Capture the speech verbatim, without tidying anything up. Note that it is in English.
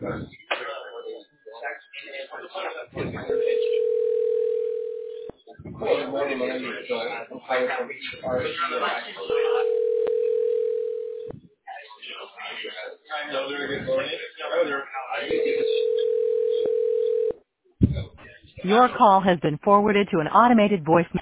Good morning, my name is Joel. I'm calling from R C. Your call has been forwarded to an automated voice